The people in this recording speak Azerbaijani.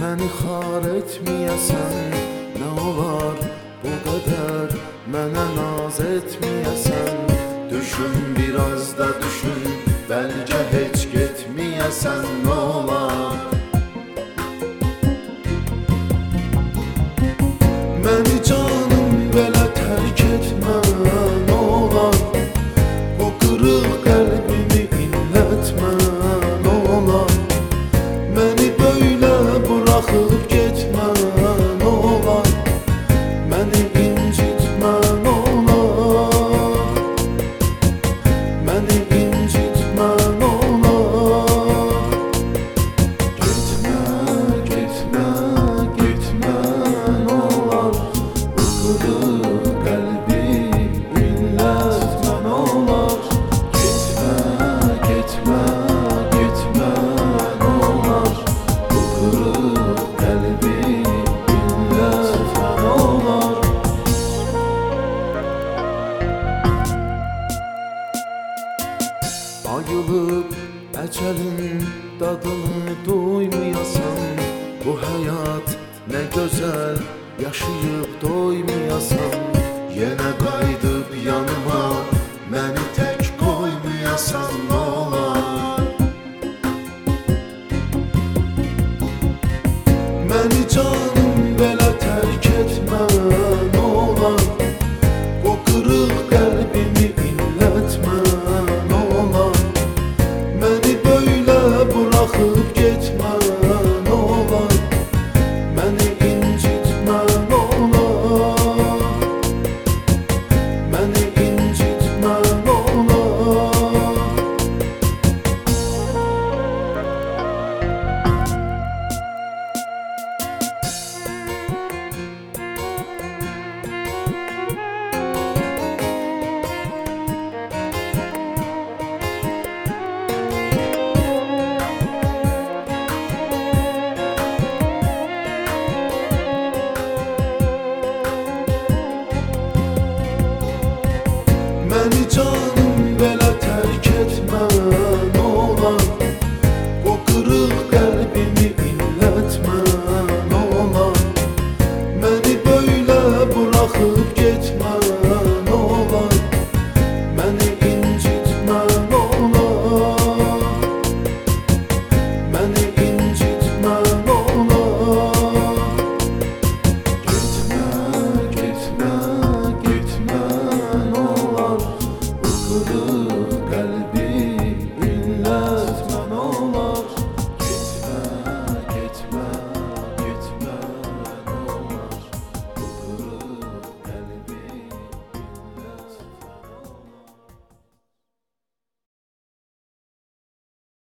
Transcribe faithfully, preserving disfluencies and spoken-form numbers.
Məni xar etməyəsən, nə olar bu qədər mənə naz etməyəsən. Düşün, biraz da düşün, bəlkə heç getməyəsən, nə olar. Məni canım belə tərk etmə, nə olar. O qırıq qəlbimi inlətmə, nə olar. Məni böyle bırakıp gitme, ne olar. Məni incitmə, nə olar. Məni incitmə, nə olar. Gitmə, gitmə, gitmə, nə olar. Bu qırıq qəlbi inlətmə, nə olar. Gitmə, gitmə, gitmə, nə olar. Bu qırıq qəlbi inlətmə, nə olar. Ayılıb əcəlin dadını duymayasan, bu həyat nə gözəl, yaşayıb doymayasan. Yenə qayıdıb yanıma, məni tək qoymayasan, nə olar. Məni canım belə tərk etmə, nə olar. Bu qırıq qəlbimi inlətmə, nə olar. Məni böyle bırakıp gitmə, nə olar. Məni incitmə, nə olar. Məni incitmə, nə olar. Məni canım belə tərk etmə, nə olar. Bu qırıq qəlbimi inlətmə, nə olar. Məni böyle bırakıp gitmə, nə olar. Məni incitmə, nə olar. Məni